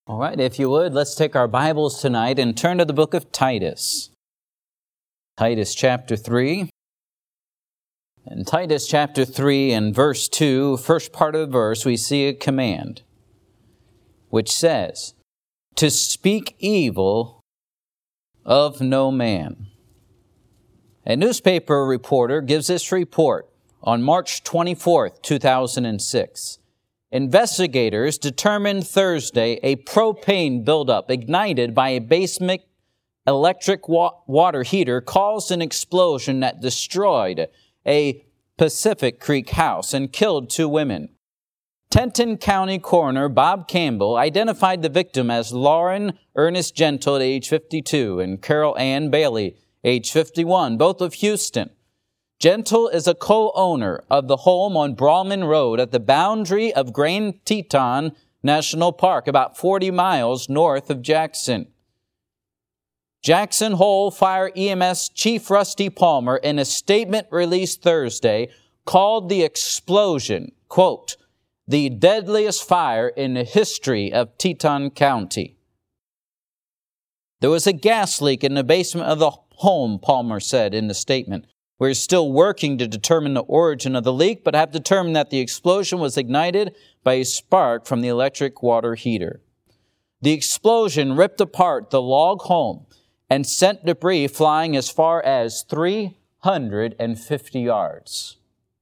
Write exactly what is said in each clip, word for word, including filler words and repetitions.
All right, if you would, let's take our Bibles tonight and turn to the book of Titus. Titus chapter three. In Titus chapter three and verse two, first part of the verse, we see a command which says, to speak evil of no man. A newspaper reporter gives this report on March twenty-fourth, two thousand six. Investigators determined Thursday a propane buildup ignited by a basement electric wa- water heater caused an explosion that destroyed a Pacific Creek house and killed two women. Kenton County Coroner Bob Campbell identified the victim as Lauren Ernest Gentle at age fifty-two and Carol Ann Bailey, age fifty-one, both of Houston. Gentle is a co-owner of the home on Brawman Road at the boundary of Grand Teton National Park, about forty miles north of Jackson. Jackson Hole Fire E M S Chief Rusty Palmer, in a statement released Thursday, called the explosion, quote, the deadliest fire in the history of Teton County. There was a gas leak in the basement of the home, Palmer said in the statement. We're still working to determine the origin of the leak, but have determined that the explosion was ignited by a spark from the electric water heater. The explosion ripped apart the log home and sent debris flying as far as three hundred fifty yards.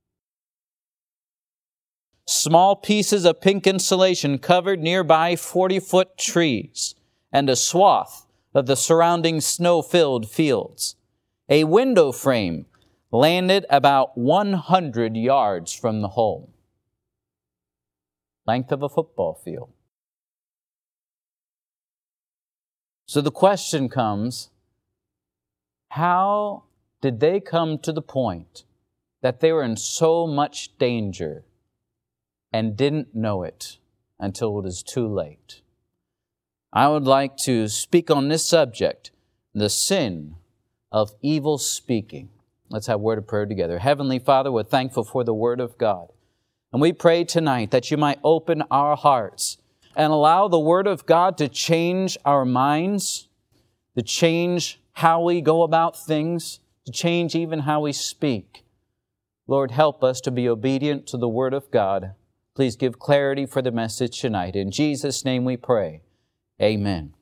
Small pieces of pink insulation covered nearby forty-foot trees and a swath of the surrounding snow-filled fields. A window frame landed about one hundred yards from the home. Length of a football field. So the question comes, how did they come to the point that they were in so much danger and didn't know it until it was too late? I would like to speak on this subject, the sin of evil speaking. Let's have a word of prayer together. Heavenly Father, we're thankful for the Word of God. And we pray tonight that you might open our hearts and allow the Word of God to change our minds, to change how we go about things, to change even how we speak. Lord, help us to be obedient to the Word of God. Please give clarity for the message tonight. In Jesus' name we pray. Amen.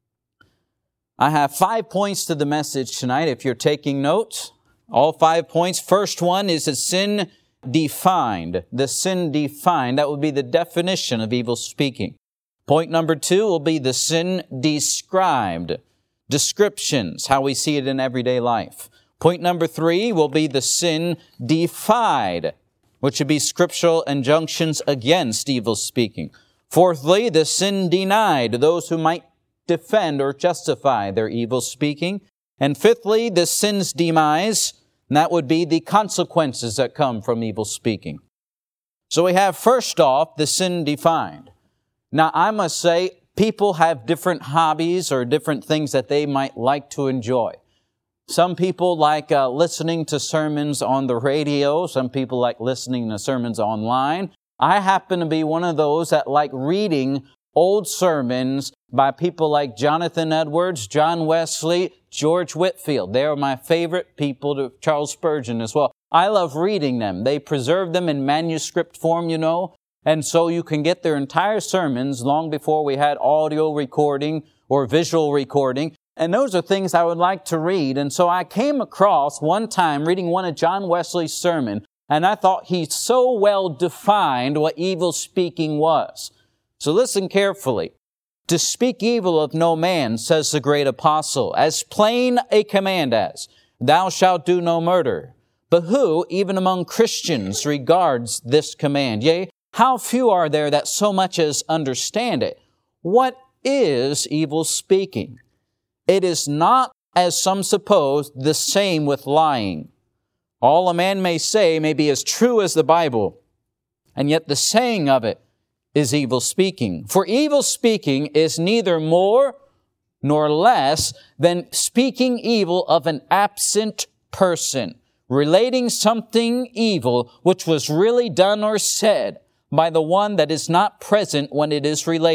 I have five points to the message tonight if you're taking notes. All five points. First one is the sin defined. The sin defined. That would be the definition of evil speaking. Point number two will be the sin described. Descriptions, how we see it in everyday life. Point number three will be the sin defied, which would be scriptural injunctions against evil speaking. Fourthly, the sin denied, those who might defend or justify their evil speaking. And fifthly, the sin's demise, and that would be the consequences that come from evil speaking. So we have first off the sin defined. Now I must say, people have different hobbies or different things that they might like to enjoy. Some people like uh, listening to sermons on the radio. Some people like listening to sermons online. I happen to be one of those that like reading old sermons by people like Jonathan Edwards, John Wesley, George Whitefield. They are my favorite people, to Charles Spurgeon as well. I love reading them. They preserve them in manuscript form, you know, and so you can get their entire sermons long before we had audio recording or visual recording. And those are things I would like to read. And so I came across one time reading one of John Wesley's sermon, and I thought he so well defined what evil speaking was. So listen carefully. To speak evil of no man, says the great apostle, as plain a command as, thou shalt do no murder. But who, even among Christians, regards this command? Yea, how few are there that so much as understand it? What is evil speaking? It is not, as some suppose, the same with lying. All a man may say may be as true as the Bible, and yet the saying of it is evil speaking. For evil speaking is neither more nor less than speaking evil of an absent person, relating something evil which was really done or said by the one that is not present when it is related.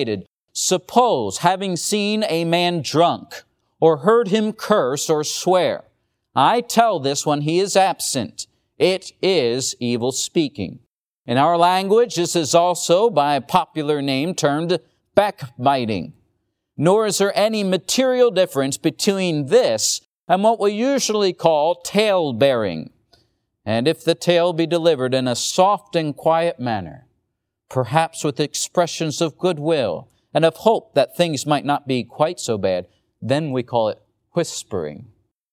Suppose, having seen a man drunk, or heard him curse or swear, I tell this when he is absent, it is evil speaking. In our language, this is also by a popular name termed backbiting. Nor is there any material difference between this and what we usually call tale-bearing. And if the tale be delivered in a soft and quiet manner, perhaps with expressions of goodwill and of hope that things might not be quite so bad, then we call it whispering.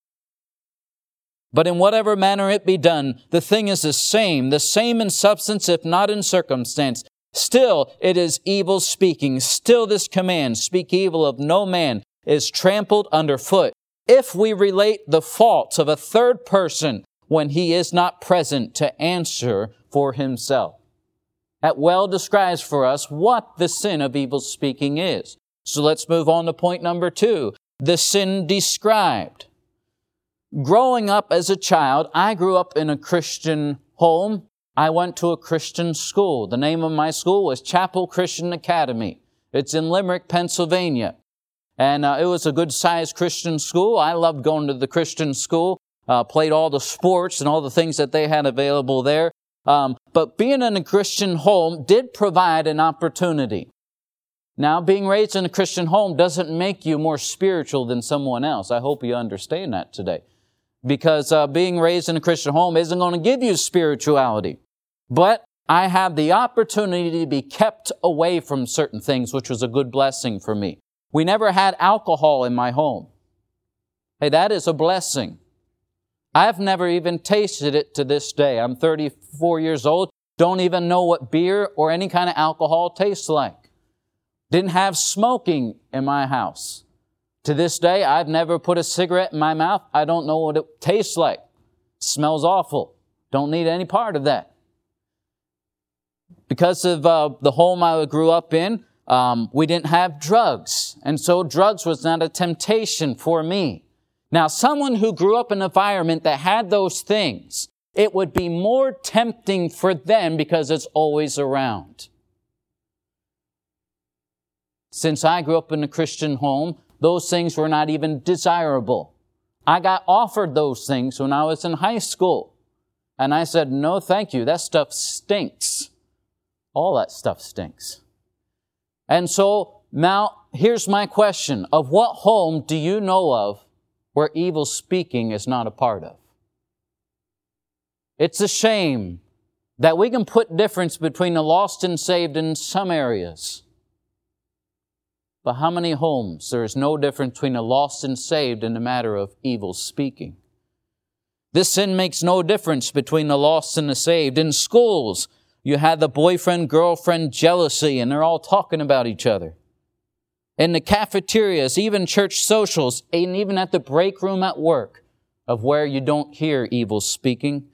But in whatever manner it be done, the thing is the same, the same in substance, if not in circumstance. Still, it is evil speaking. Still, this command, speak evil of no man, is trampled underfoot. If we relate the faults of a third person when he is not present to answer for himself. That well describes for us what the sin of evil speaking is. So let's move on to point number two, the sin described. Growing up as a child, I grew up in a Christian home. I went to a Christian school. The name of my school was Chapel Christian Academy. It's in Limerick, Pennsylvania. And uh, it was a good-sized Christian school. I loved going to the Christian school, uh, played all the sports and all the things that they had available there. Um, but being in a Christian home did provide an opportunity. Now, being raised in a Christian home doesn't make you more spiritual than someone else. I hope you understand that today. Because uh, being raised in a Christian home isn't going to give you spirituality. But I had the opportunity to be kept away from certain things, which was a good blessing for me. We never had alcohol in my home. Hey, that is a blessing. I've never even tasted it to this day. I'm thirty-four years old, don't even know what beer or any kind of alcohol tastes like. Didn't have smoking in my house. To this day, I've never put a cigarette in my mouth. I don't know what it tastes like. It smells awful. Don't need any part of that. Because of uh, the home I grew up in, um, we didn't have drugs. And so drugs was not a temptation for me. Now, someone who grew up in an environment that had those things, it would be more tempting for them because it's always around. Since I grew up in a Christian home, those things were not even desirable. I got offered those things when I was in high school. And I said, no, thank you. That stuff stinks. All that stuff stinks. And so now here's my question. Of what home do you know of where evil speaking is not a part of? It's a shame that we can put difference between the lost and saved in some areas. But how many homes there is no difference between the lost and saved in the matter of evil speaking? This sin makes no difference between the lost and the saved. In schools, you had the boyfriend-girlfriend jealousy, and they're all talking about each other. In the cafeterias, even church socials, and even at the break room at work, of where you don't hear evil speaking.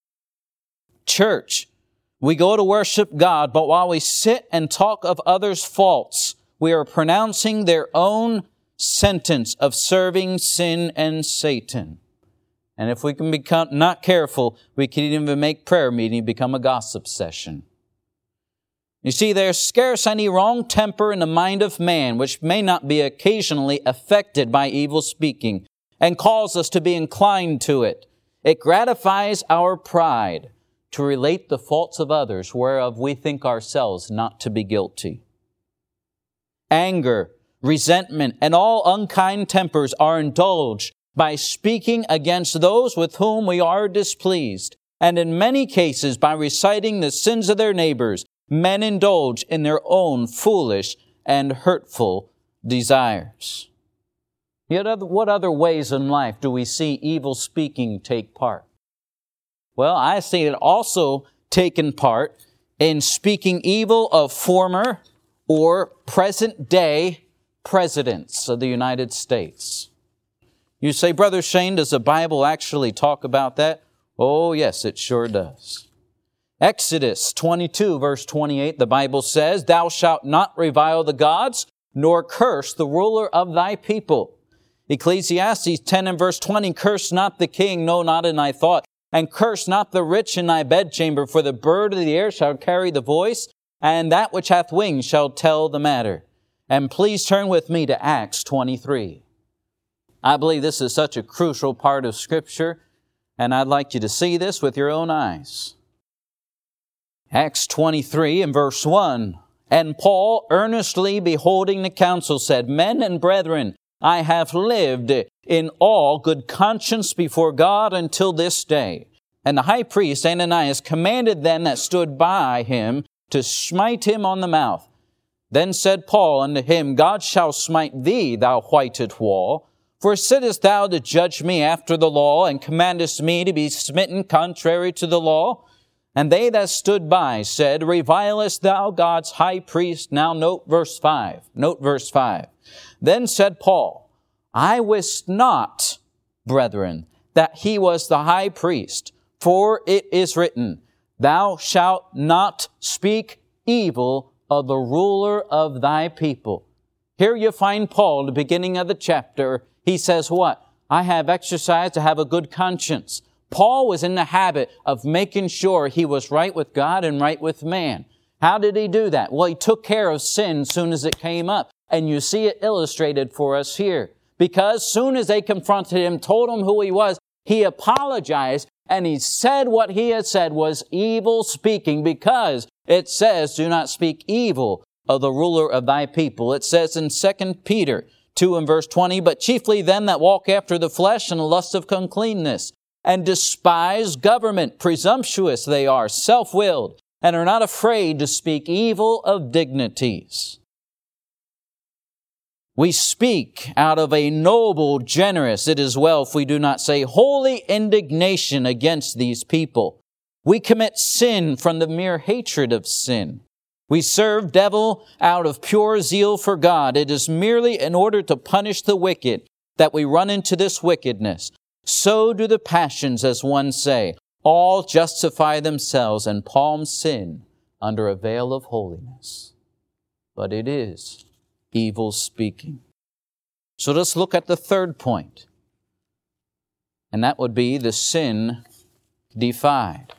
Church, we go to worship God, but while we sit and talk of others' faults, we are pronouncing their own sentence of serving sin and Satan. And if we can become not careful, we can even make prayer meeting become a gossip session. You see, there's scarce any wrong temper in the mind of man which may not be occasionally affected by evil speaking and cause us to be inclined to it. It gratifies our pride to relate the faults of others whereof we think ourselves not to be guilty. Anger, resentment, and all unkind tempers are indulged by speaking against those with whom we are displeased. And in many cases, by reciting the sins of their neighbors, men indulge in their own foolish and hurtful desires. Yet what other ways in life do we see evil speaking take part? Well, I see it also taken part in speaking evil of former or present-day presidents of the United States. You say, Brother Shane, does the Bible actually talk about that? Oh, yes, it sure does. Exodus twenty-two, verse twenty-eight, the Bible says, Thou shalt not revile the gods, nor curse the ruler of thy people. Ecclesiastes ten and verse twenty, Curse not the king, no, not in thy thought, and curse not the rich in thy bedchamber, for the bird of the air shall carry the voice, and that which hath wings shall tell the matter. And please turn with me to Acts twenty-three. I believe this is such a crucial part of Scripture, and I'd like you to see this with your own eyes. Acts twenty-three and verse one. And Paul, earnestly beholding the council, said, Men and brethren, I have lived in all good conscience before God until this day. And the high priest Ananias commanded them that stood by him to smite him on the mouth. Then said Paul unto him, God shall smite thee, thou whited wall. For sittest thou to judge me after the law, and commandest me to be smitten contrary to the law? And they that stood by said, Revilest thou God's high priest? Now note verse five. Note verse five. Then said Paul, I wist not, brethren, that he was the high priest, for it is written, Thou shalt not speak evil of the ruler of thy people. Here you find Paul, the beginning of the chapter. He says what? I have exercised to have a good conscience. Paul was in the habit of making sure he was right with God and right with man. How did he do that? Well, he took care of sin as soon as it came up. And you see it illustrated for us here. Because soon as they confronted him, told him who he was, he apologized and he said what he had said was evil speaking, because it says, do not speak evil of the ruler of thy people. It says in Second Peter two and verse twenty, But chiefly them that walk after the flesh and the lust of uncleanness, and despise government. Presumptuous they are, self-willed, and are not afraid to speak evil of dignities. We speak out of a noble, generous, it is well if we do not say, holy indignation against these people. We commit sin from the mere hatred of sin. We serve devil out of pure zeal for God. It is merely in order to punish the wicked that we run into this wickedness. So do the passions, as one say. All justify themselves and palm sin under a veil of holiness. But it is evil speaking. So let's look at the third point. And that would be the sin defied.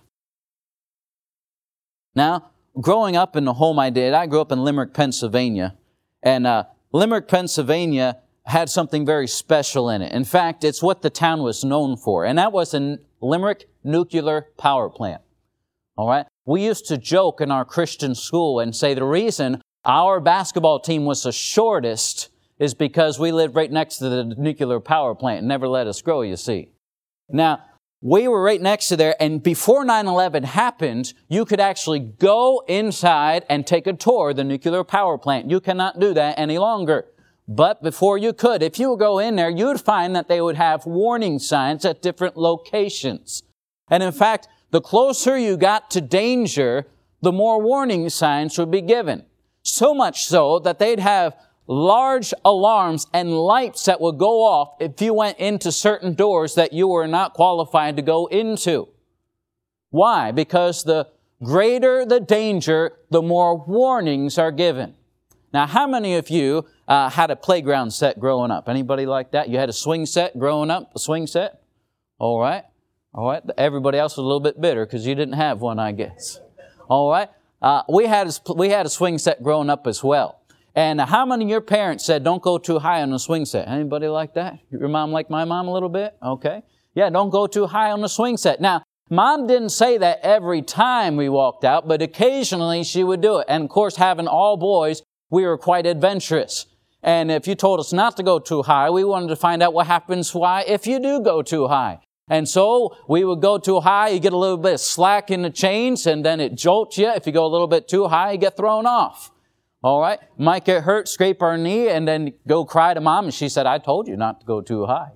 Now, growing up in the home I did, I grew up in Limerick, Pennsylvania. And uh, Limerick, Pennsylvania had something very special in it. In fact, it's what the town was known for. And that was a Limerick nuclear power plant. All right? We used to joke in our Christian school and say the reason our basketball team was the shortest is because we lived right next to the nuclear power plant and never let us grow, you see. Now, we were right next to there, and before nine eleven happened, you could actually go inside and take a tour of the nuclear power plant. You cannot do that any longer. But before you could, if you would go in there, you would find that they would have warning signs at different locations. And in fact, the closer you got to danger, the more warning signs would be given. So much so that they'd have large alarms and lights that would go off if you went into certain doors that you were not qualified to go into. Why? Because the greater the danger, the more warnings are given. Now, how many of you uh, had a playground set growing up? Anybody like that? You had a swing set growing up? A swing set? All right. All right. Everybody else was a little bit bitter because you didn't have one, I guess. All right. Uh, we had a, we had a swing set growing up as well. And how many of your parents said, don't go too high on the swing set? Anybody like that? Your mom like my mom a little bit? Okay. Yeah, don't go too high on the swing set. Now, Mom didn't say that every time we walked out, but occasionally she would do it. And of course, having all boys, we were quite adventurous. And if you told us not to go too high, we wanted to find out what happens why if you do go too high. And so we would go too high, you get a little bit of slack in the chains, and then it jolts you. If you go a little bit too high, you get thrown off. All right? Might get hurt, scrape our knee, and then go cry to Mom. And she said, I told you not to go too high.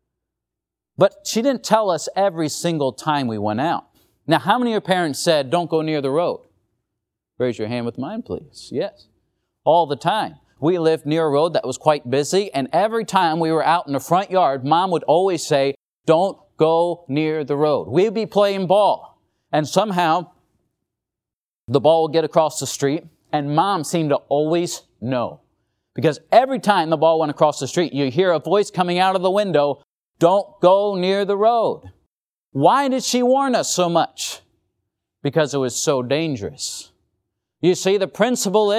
But she didn't tell us every single time we went out. Now, how many of your parents said, don't go near the road? Raise your hand with mine, please. Yes. All the time. We lived near a road that was quite busy, and every time we were out in the front yard, Mom would always say, don't go near the road. We'd be playing ball, and somehow the ball would get across the street, and Mom seemed to always know. Because every time the ball went across the street, you hear a voice coming out of the window, don't go near the road. Why did she warn us so much? Because it was so dangerous. You see, the principle is,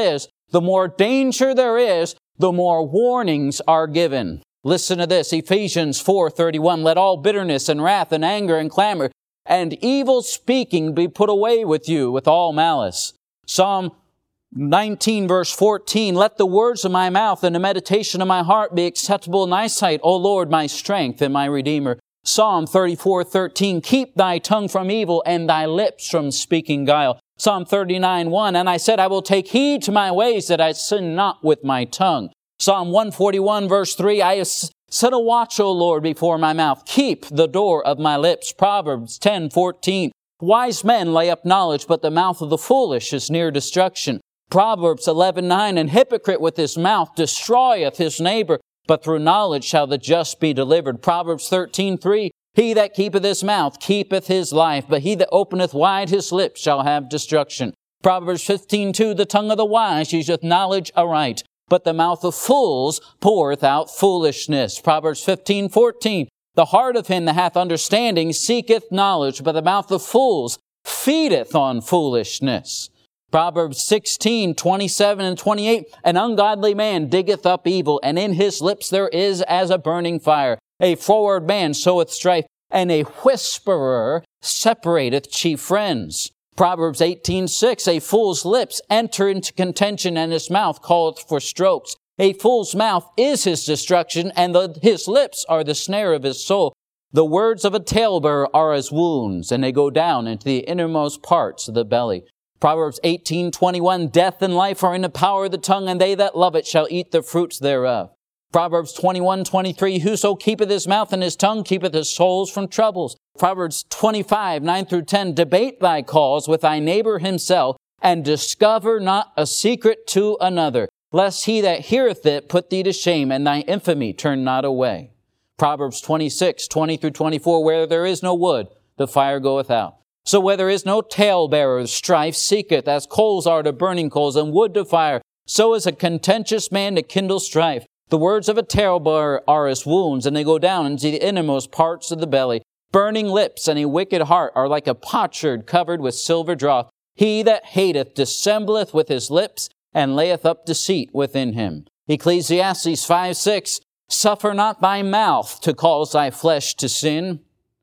The more danger there is, the more warnings are given. Listen to this, Ephesians four thirty-one, let all bitterness and wrath and anger and clamor and evil speaking be put away with you with all malice. Psalm nineteen verse fourteen, let the words of my mouth and the meditation of my heart be acceptable in thy sight, O Lord, my strength and my Redeemer. Psalm thirty-four thirteen, keep thy tongue from evil and thy lips from speaking guile. Psalm thirty-nine one, and I said, I will take heed to my ways that I sin not with my tongue. Psalm one forty-one verse three, I have set a watch, O Lord, before my mouth. Keep the door of my lips. Proverbs ten fourteen, wise men lay up knowledge, but the mouth of the foolish is near destruction. Proverbs eleven nine, an hypocrite with his mouth destroyeth his neighbor, but through knowledge shall the just be delivered. Proverbs thirteen three, he that keepeth his mouth keepeth his life, but he that openeth wide his lips shall have destruction. Proverbs fifteen two, the tongue of the wise useth knowledge aright, but the mouth of fools poureth out foolishness. Proverbs fifteen fourteen, the heart of him that hath understanding seeketh knowledge, but the mouth of fools feedeth on foolishness. Proverbs sixteen twenty-seven and twenty-eight, an ungodly man diggeth up evil, and in his lips there is as a burning fire. A froward man soweth strife, and a whisperer separateth chief friends. Proverbs eighteen six, a fool's lips enter into contention, and his mouth calleth for strokes. A fool's mouth is his destruction, and the, his lips are the snare of his soul. The words of a talebearer are as wounds, and they go down into the innermost parts of the belly. Proverbs eighteen twenty-one, death and life are in the power of the tongue, and they that love it shall eat the fruits thereof. Proverbs twenty-one twenty-three, whoso keepeth his mouth and his tongue keepeth his souls from troubles. Proverbs twenty-five nine through ten, debate thy cause with thy neighbor himself, and discover not a secret to another, lest he that heareth it put thee to shame, and thy infamy turn not away. Proverbs twenty-six twenty through twenty-four, where there is no wood, the fire goeth out. So where there is no talebearer, strife seeketh, as coals are to burning coals, and wood to fire, so is a contentious man to kindle strife. The words of a talebearer are as wounds, and they go down into the innermost parts of the belly. Burning lips and a wicked heart are like a potsherd covered with silver dross. He that hateth dissembleth with his lips, and layeth up deceit within him. Ecclesiastes five six, suffer not thy mouth to cause thy flesh to sin.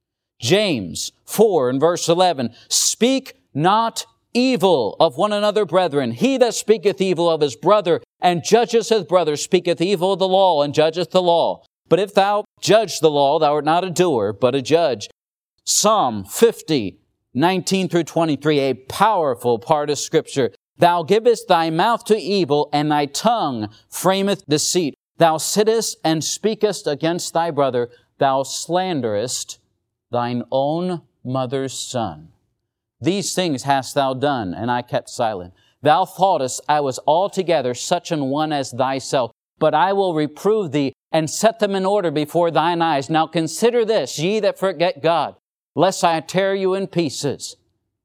James four and verse eleven, speak not evil of one another, brethren. He that speaketh evil of his brother and judgeth his brother speaketh evil of the law and judgeth the law. But if thou judge the law, thou art not a doer, but a judge. Psalm fifty nineteen through twenty-three, a powerful part of Scripture. Thou givest thy mouth to evil, and thy tongue frameth deceit. Thou sittest and speakest against thy brother. Thou slanderest thine own mother's son. These things hast thou done, and I kept silent. Thou thoughtest I was altogether such an one as thyself, but I will reprove thee, and set them in order before thine eyes. Now consider this, ye that forget God, lest I tear you in pieces.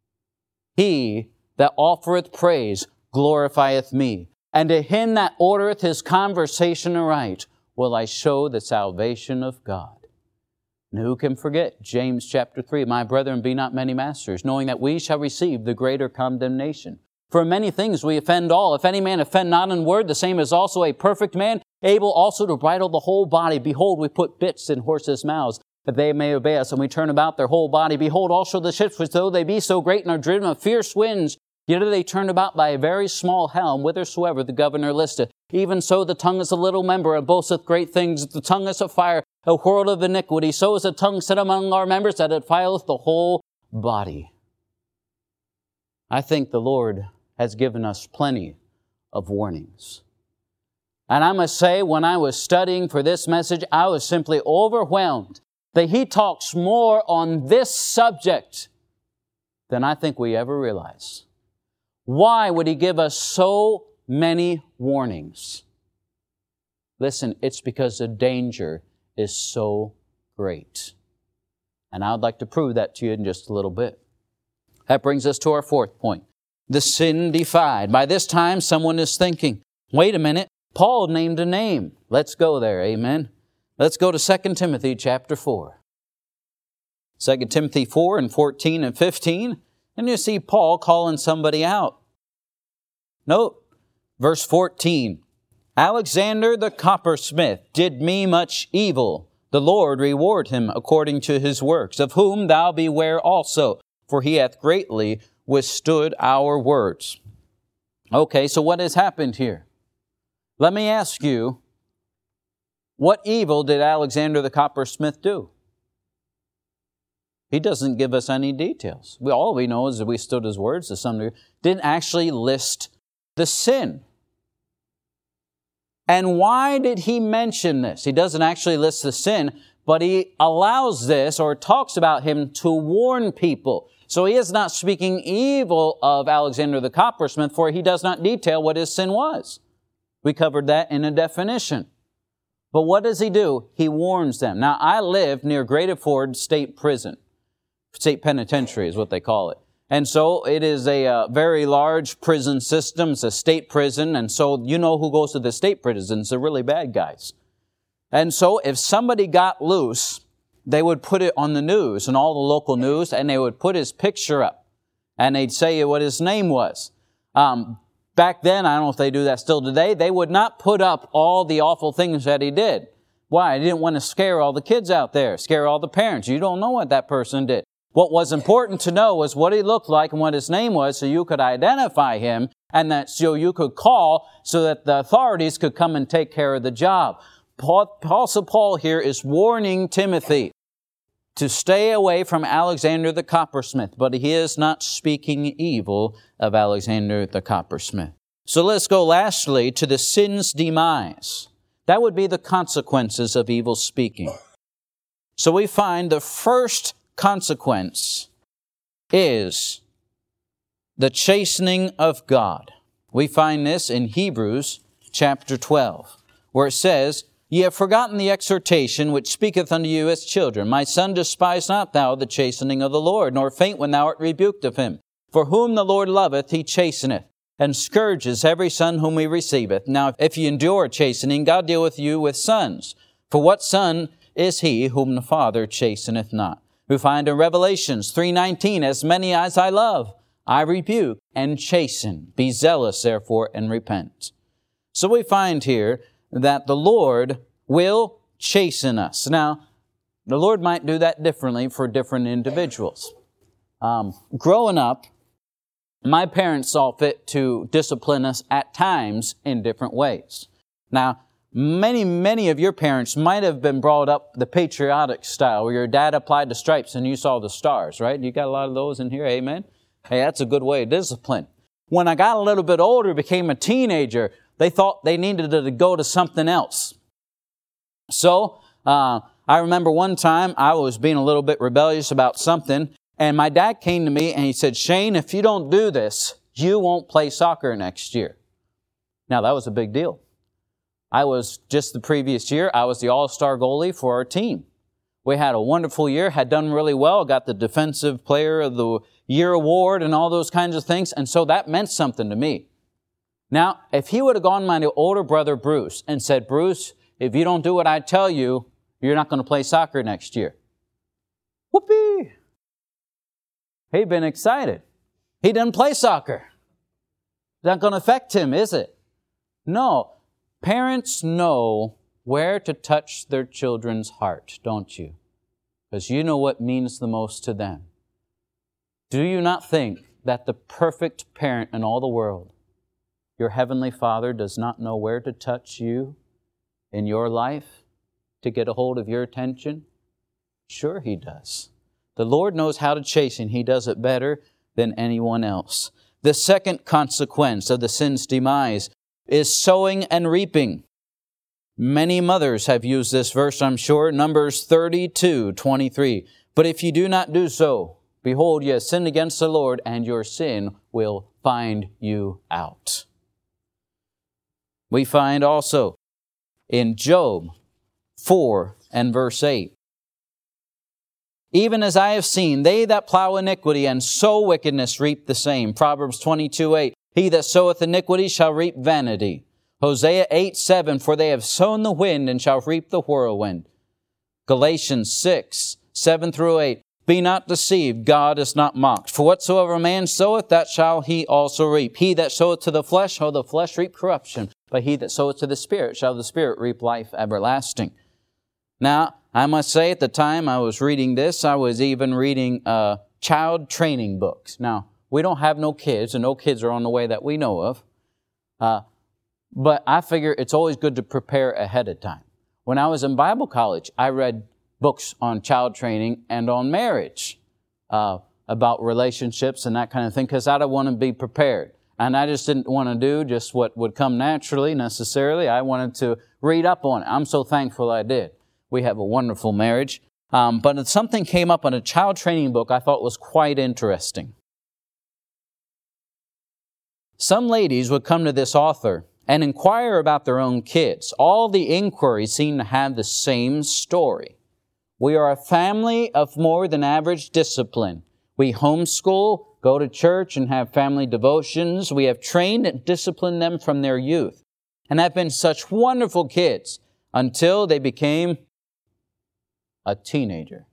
He that offereth praise glorifieth me, and to him that ordereth his conversation aright will I show the salvation of God. And who can forget James chapter three, my brethren, be not many masters, knowing that we shall receive the greater condemnation. For many things we offend all. If any man offend not in word, the same is also a perfect man, able also to bridle the whole body. Behold, we put bits in horses' mouths, that they may obey us, and we turn about their whole body. Behold also the ships, which though they be so great and are driven of fierce winds, yet are they turned about by a very small helm, whithersoever the governor listeth. Even so the tongue is a little member, and boasteth great things. The tongue is a fire, a world of iniquity. So is the tongue set among our members, that it defileth the whole body. I think the Lord has given us plenty of warnings. And I must say, when I was studying for this message, I was simply overwhelmed that He talks more on this subject than I think we ever realize. Why would He give us so many warnings? Listen, it's because the danger is so great. And I'd like to prove that to you in just a little bit. That brings us to our fourth point. The sin defied. By this time, someone is thinking, wait a minute, Paul named a name. Let's go there, amen. Let's go to Second Timothy chapter four. Second Timothy four and fourteen and fifteen. And you see Paul calling somebody out. Note, Verse fourteen, Alexander the coppersmith did me much evil. The Lord reward him according to his works, of whom thou beware also, for he hath greatly withstood our words. Okay, so what has happened here? Let me ask you, what evil did Alexander the coppersmith do? He doesn't give us any details. We, all we know is that we stood his words to some degree. Didn't actually list the sin. And why did he mention this? He doesn't actually list the sin, but he allows this or talks about him to warn people. So he is not speaking evil of Alexander the coppersmith, for he does not detail what his sin was. We covered that in a definition. But what does he do? He warns them. Now, I live near Great Ford State Prison. State Penitentiary is what they call it. And so it is a uh, very large prison system. It's a state prison. And so you know who goes to the state prisons. They're really bad guys. And so if somebody got loose, they would put it on the news and all the local news, and they would put his picture up. And they'd say what his name was. Um, back then, I don't know if they do that still today, they would not put up all the awful things that he did. Why? They didn't want to scare all the kids out there, scare all the parents. You don't know what that person did. What was important to know was what he looked like and what his name was, so you could identify him, and that so you could call so that the authorities could come and take care of the job. Paul, Apostle Paul here is warning Timothy to stay away from Alexander the coppersmith, but he is not speaking evil of Alexander the coppersmith. So let's go lastly to the sin's demise. That would be the consequences of evil speaking. So we find the first consequence is the chastening of God. We find this in Hebrews chapter twelve, where it says, Ye have forgotten the exhortation which speaketh unto you as children. My son, despise not thou the chastening of the Lord, nor faint when thou art rebuked of him. For whom the Lord loveth, he chasteneth, and scourges every son whom he receiveth. Now, if ye endure chastening, God deal with you with sons. For what son is he whom the Father chasteneth not? We find in Revelations three nineteen, As many as I love, I rebuke and chasten. Be zealous, therefore, and repent. So we find here that the Lord will chasten us. Now, the Lord might do that differently for different individuals. Um, growing up, my parents saw fit to discipline us at times in different ways. Now, Many, many of your parents might have been brought up the patriotic style, where your dad applied the stripes and you saw the stars, right? You got a lot of those in here, amen? Hey, that's a good way of discipline. When I got a little bit older, became a teenager, they thought they needed to go to something else. So, uh, I remember one time I was being a little bit rebellious about something, and my dad came to me and he said, Shane, if you don't do this, you won't play soccer next year. Now, that was a big deal. I was, just the previous year, I was the all-star goalie for our team. We had a wonderful year, had done really well, got the Defensive Player of the Year award and all those kinds of things, and so that meant something to me. Now, if he would have gone to my older brother, Bruce, and said, Bruce, if you don't do what I tell you, you're not going to play soccer next year. Whoopee! He'd been excited. He didn't play soccer. It's not going to affect him, is it? No. Parents know where to touch their children's heart, don't you? Because you know what means the most to them. Do you not think that the perfect parent in all the world, your Heavenly Father, does not know where to touch you in your life to get a hold of your attention? Sure He does. The Lord knows how to chasten. He does it better than anyone else. The second consequence of the sin's demise is sowing and reaping. Many mothers have used this verse, I'm sure, Numbers thirty-two twenty-three. But if you do not do so, behold, ye have sinned against the Lord, and your sin will find you out. We find also in Job four and verse eight, Even as I have seen, they that plow iniquity and sow wickedness reap the same. Proverbs twenty-two eight, He that soweth iniquity shall reap vanity. Hosea eight seven, For they have sown the wind and shall reap the whirlwind. Galatians six seven through eight, Be not deceived, God is not mocked. For whatsoever a man soweth, that shall he also reap. He that soweth to the flesh, shall the flesh reap corruption. But he that soweth to the Spirit, shall the Spirit reap life everlasting. Now, I must say, at the time I was reading this, I was even reading uh, child training books. Now, we don't have no kids, and no kids are on the way that we know of. Uh, but I figure it's always good to prepare ahead of time. When I was in Bible college, I read books on child training and on marriage, uh, about relationships and that kind of thing, because I don't want to be prepared. And I just didn't want to do just what would come naturally necessarily. I wanted to read up on it. I'm so thankful I did. We have a wonderful marriage. Um, but something came up on a child training book I thought was quite interesting. Some ladies would come to this author and inquire about their own kids. All the inquiries seem to have the same story. We are a family of more than average discipline. We homeschool, go to church, and have family devotions. We have trained and disciplined them from their youth and have been such wonderful kids until they became a teenager.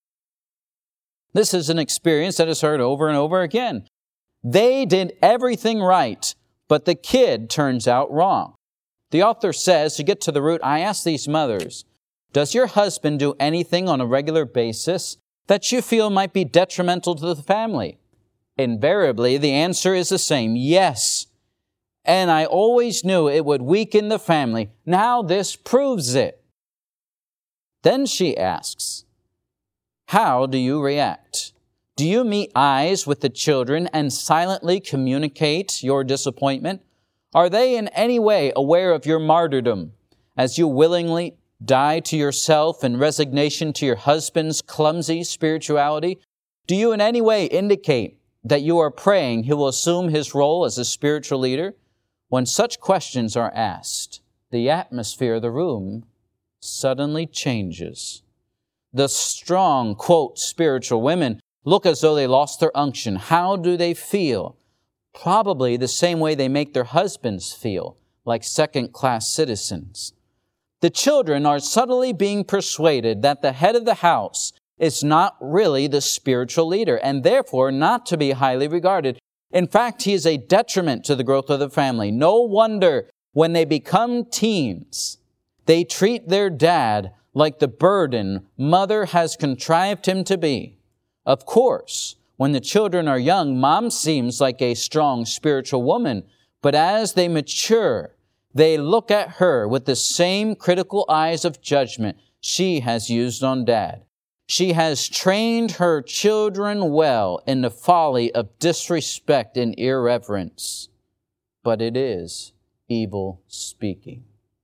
This is an experience that is heard over and over again. They did everything right, but the kid turns out wrong. The author says, to get to the root, I ask these mothers, does your husband do anything on a regular basis that you feel might be detrimental to the family? Invariably, the answer is the same, yes. And I always knew it would weaken the family. Now this proves it. Then she asks, how do you react? Do you meet eyes with the children and silently communicate your disappointment? Are they in any way aware of your martyrdom as you willingly die to yourself in resignation to your husband's clumsy spirituality? Do you in any way indicate that you are praying he will assume his role as a spiritual leader? When such questions are asked, the atmosphere of the room suddenly changes. The strong, quote, spiritual women look as though they lost their unction. How do they feel? Probably the same way they make their husbands feel, like second-class citizens. The children are subtly being persuaded that the head of the house is not really the spiritual leader and therefore not to be highly regarded. In fact, he is a detriment to the growth of the family. No wonder when they become teens, they treat their dad like the burden mother has contrived him to be. Of course, when the children are young, mom seems like a strong spiritual woman, but as they mature, they look at her with the same critical eyes of judgment she has used on dad. She has trained her children well in the folly of disrespect and irreverence, but it is evil speaking.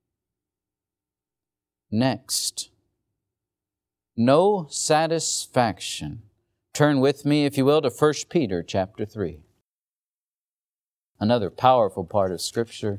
Next, no satisfaction. Turn with me, if you will, to First Peter chapter three. Another powerful part of Scripture.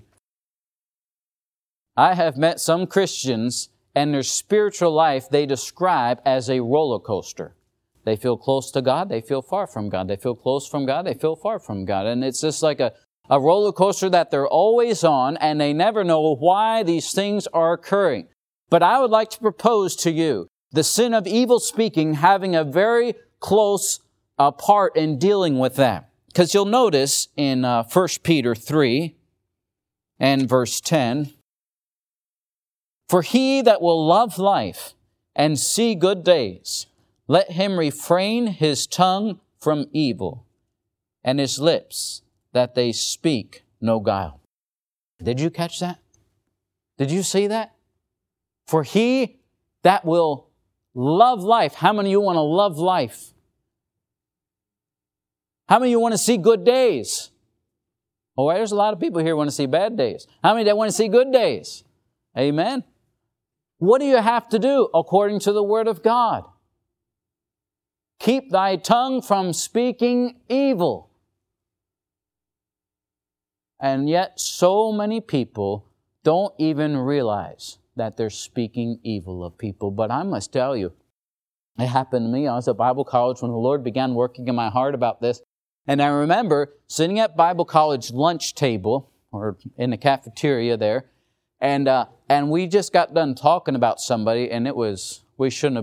I have met some Christians and their spiritual life they describe as a roller coaster. They feel close to God, they feel far from God. They feel close from God, they feel far from God. And it's just like a, a roller coaster that they're always on, and they never know why these things are occurring. But I would like to propose to you the sin of evil speaking having a very close uh, part in dealing with that. Because you'll notice in uh, First Peter three and verse ten, for he that will love life and see good days, let him refrain his tongue from evil and his lips that they speak no guile. Did you catch that? Did you see that? For he that will love life. How many of you want to love life? How many of you want to see good days? Oh, there's a lot of people here who want to see bad days. How many that want to see good days? Amen. What do you have to do according to the Word of God? Keep thy tongue from speaking evil. And yet so many people don't even realize that they're speaking evil of people. But I must tell you, it happened to me. I was at Bible college when the Lord began working in my heart about this. And I remember sitting at Bible college lunch table, or in the cafeteria there, and uh, and we just got done talking about somebody, and it was, we shouldn't have been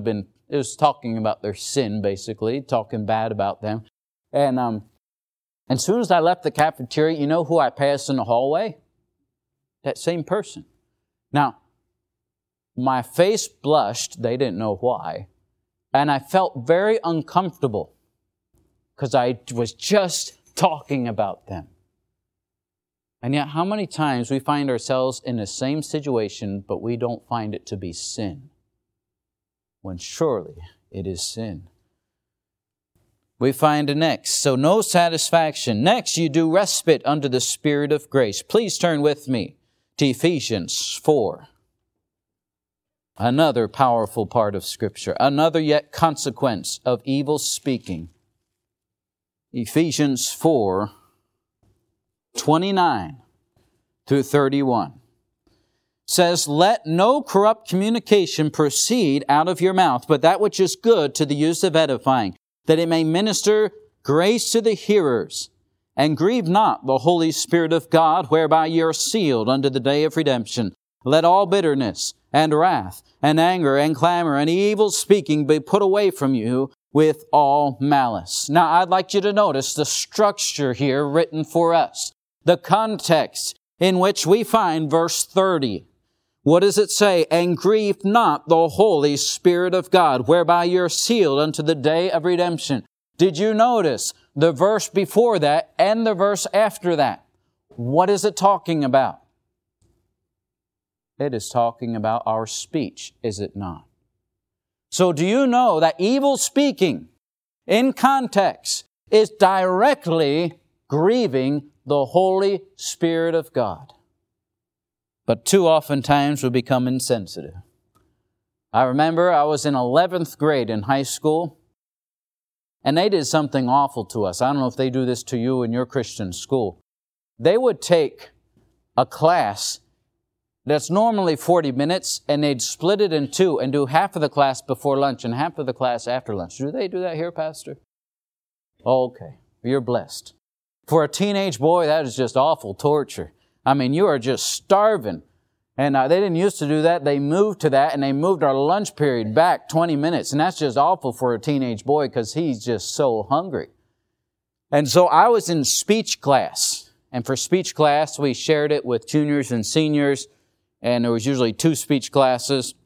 It was talking about their sin, basically, talking bad about them. And um, as soon as I left the cafeteria, you know who I passed in the hallway? That same person. Now, my face blushed. They didn't know why. And I felt very uncomfortable because I was just talking about them. And yet, how many times we find ourselves in the same situation, but we don't find it to be sin, when surely it is sin. We find the next. So no satisfaction. Next, you do respite under the Spirit of grace. Please turn with me to Ephesians four. Another powerful part of Scripture. Another yet consequence of evil speaking. Ephesians four, twenty-nine through thirty-one. Says, let no corrupt communication proceed out of your mouth, but that which is good to the use of edifying, that it may minister grace to the hearers. And grieve not the Holy Spirit of God, whereby ye are sealed unto the day of redemption. Let all bitterness and wrath and anger and clamor and evil speaking be put away from you with all malice. Now, I'd like you to notice the structure here written for us. The context in which we find verse thirty. What does it say? And grieve not the Holy Spirit of God, whereby you're sealed unto the day of redemption. Did you notice the verse before that and the verse after that? What is it talking about? It is talking about our speech, is it not? So do you know that evil speaking in context is directly grieving the Holy Spirit of God? But too often times we become insensitive. I remember I was in eleventh grade in high school, and they did something awful to us. I don't know if they do this to you in your Christian school. They would take a class that's normally forty minutes, and they'd split it in two and do half of the class before lunch and half of the class after lunch. Do they do that here, Pastor? Okay, you're blessed. For a teenage boy, that is just awful torture. I mean, you are just starving. And uh, they didn't used to do that. They moved to that, and they moved our lunch period back twenty minutes. And that's just awful for a teenage boy because he's just so hungry. And so I was in speech class. And for speech class, we shared it with juniors and seniors. And there was usually two speech classes.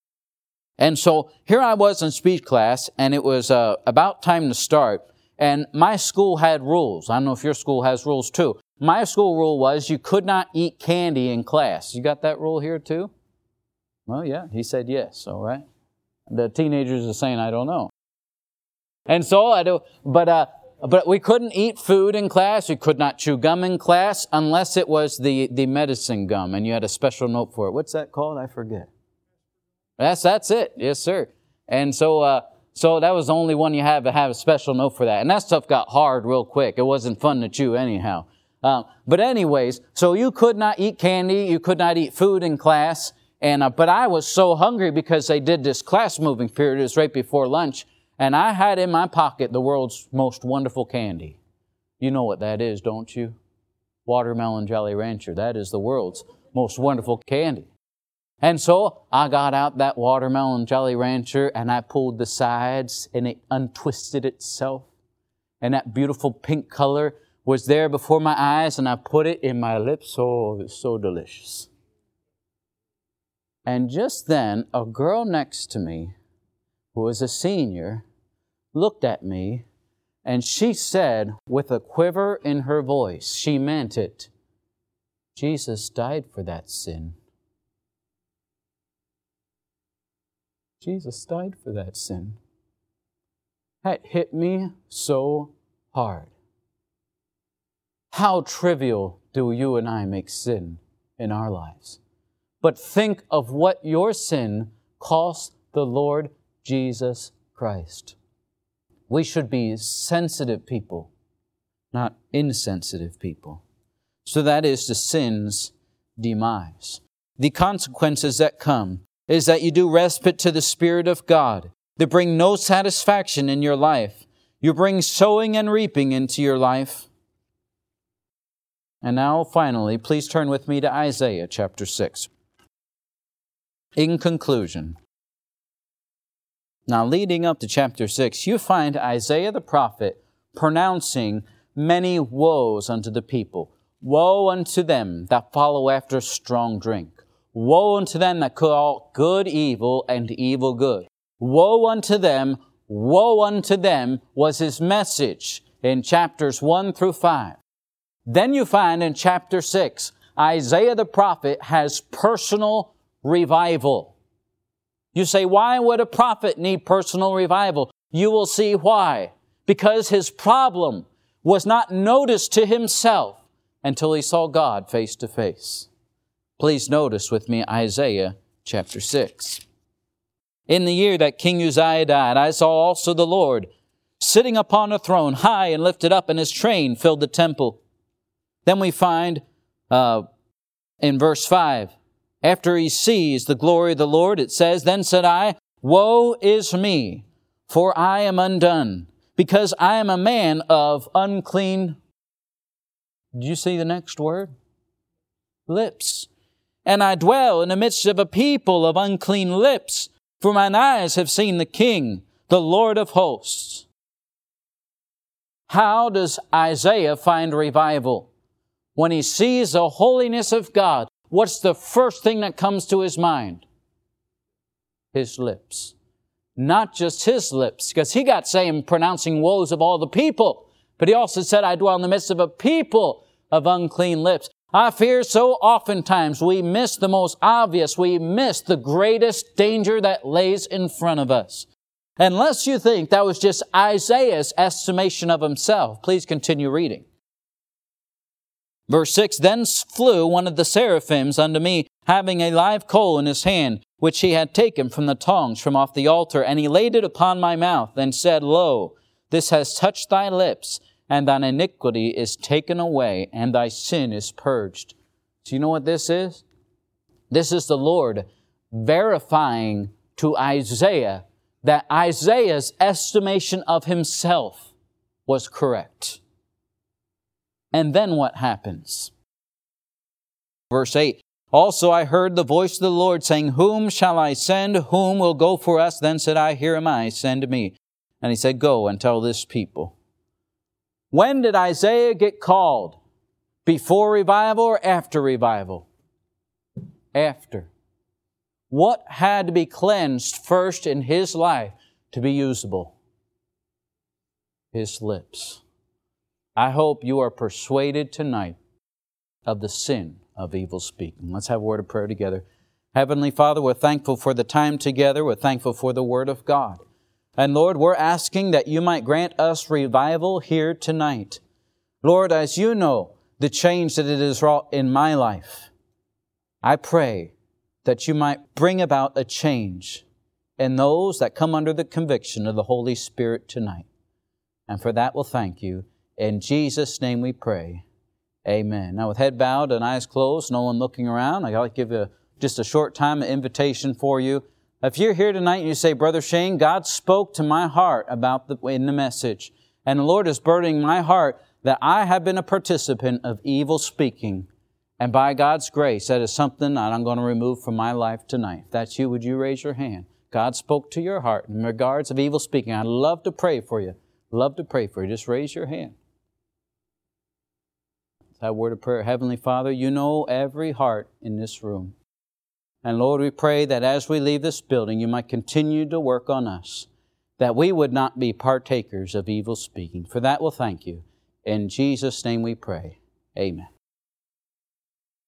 And so here I was in speech class, and it was uh, about time to start. And my school had rules. I don't know if your school has rules too. My school rule was you could not eat candy in class. You got that rule here too? Well, yeah, he said yes, all right. The teenagers are saying, I don't know. And so I do, but uh, but we couldn't eat food in class. We could not chew gum in class unless it was the, the medicine gum, and you had a special note for it. What's that called? I forget. That's that's it. Yes, sir. And so uh, so that was the only one you had to have a special note for that. And that stuff got hard real quick. It wasn't fun to chew anyhow. Um, but anyways, so you could not eat candy, you could not eat food in class, and uh, but I was so hungry because they did this class moving period. It was right before lunch, and I had in my pocket the world's most wonderful candy. You know what that is, don't you? Watermelon Jolly Rancher. That is the world's most wonderful candy. And so I got out that Watermelon Jolly Rancher, and I pulled the sides, and it untwisted itself, and that beautiful pink color was there before my eyes, and I put it in my lips. Oh, it was so delicious. And just then, a girl next to me, who was a senior, looked at me, and she said, with a quiver in her voice, she meant it, Jesus died for that sin. Jesus died for that sin. That hit me so hard. How trivial do you and I make sin in our lives? But think of what your sin cost the Lord Jesus Christ. We should be sensitive people, not insensitive people. So that is the sin's demise. The consequences that come is that you do respite to the Spirit of God. They bring no satisfaction in your life. You bring sowing and reaping into your life. And now, finally, please turn with me to Isaiah chapter six. In conclusion, Now, leading up to chapter six, you find Isaiah the prophet pronouncing many woes unto the people. Woe unto them that follow after strong drink. Woe unto them that call good evil and evil good. Woe unto them, woe unto them was his message in chapters one through five. Then you find in chapter six, Isaiah the prophet has personal revival. You say, why would a prophet need personal revival? You will see why. Because his problem was not noticed to himself until he saw God face to face. Please notice with me Isaiah chapter six. In the year that King Uzziah died, I saw also the Lord sitting upon a throne, high and lifted up, and his train filled the temple. Then we find uh, in verse five, after he sees the glory of the Lord, it says, Then said I, Woe is me, for I am undone, because I am a man of unclean. Did you see the next word? Lips. And I dwell in the midst of a people of unclean lips, for mine eyes have seen the King, the Lord of hosts. How does Isaiah find revival? When he sees the holiness of God, what's the first thing that comes to his mind? His lips. Not just his lips, because he got saved pronouncing woes of all the people. But he also said, I dwell in the midst of a people of unclean lips. I fear so oftentimes we miss the most obvious. We miss the greatest danger that lays in front of us. Unless you think that was just Isaiah's estimation of himself. Please continue reading. Verse six, Then flew one of the seraphims unto me, having a live coal in his hand, which he had taken from the tongs from off the altar, and he laid it upon my mouth, and said, Lo, this has touched thy lips, and thine iniquity is taken away, and thy sin is purged. Do you know what this is? This is the Lord verifying to Isaiah that Isaiah's estimation of himself was correct. And then what happens? Verse eight, Also I heard the voice of the Lord saying, Whom shall I send? Whom will go for us? Then said I, Here am I, send me. And he said, Go and tell this people. When did Isaiah get called? Before revival or after revival? After. What had to be cleansed first in his life to be usable? His lips. I hope you are persuaded tonight of the sin of evil speaking. Let's have a word of prayer together. Heavenly Father, we're thankful for the time together. We're thankful for the Word of God. And Lord, we're asking that you might grant us revival here tonight. Lord, as you know the change that it has wrought in my life, I pray that you might bring about a change in those that come under the conviction of the Holy Spirit tonight. And for that we'll thank you. In Jesus' name we pray. Amen. Now with head bowed and eyes closed, no one looking around, I'd like to give you just a short time of invitation for you. If you're here tonight and you say, Brother Shane, God spoke to my heart about the, in the message, and the Lord is burdening my heart that I have been a participant of evil speaking, and by God's grace, that is something that I'm going to remove from my life tonight. If that's you, would you raise your hand? God spoke to your heart in regards of evil speaking. I'd love to pray for you. Love to pray for you. Just raise your hand. That word of prayer. Heavenly Father, you know every heart in this room. And Lord, we pray that as we leave this building, you might continue to work on us, that we would not be partakers of evil speaking. For that we'll thank you. In Jesus' name we pray. Amen.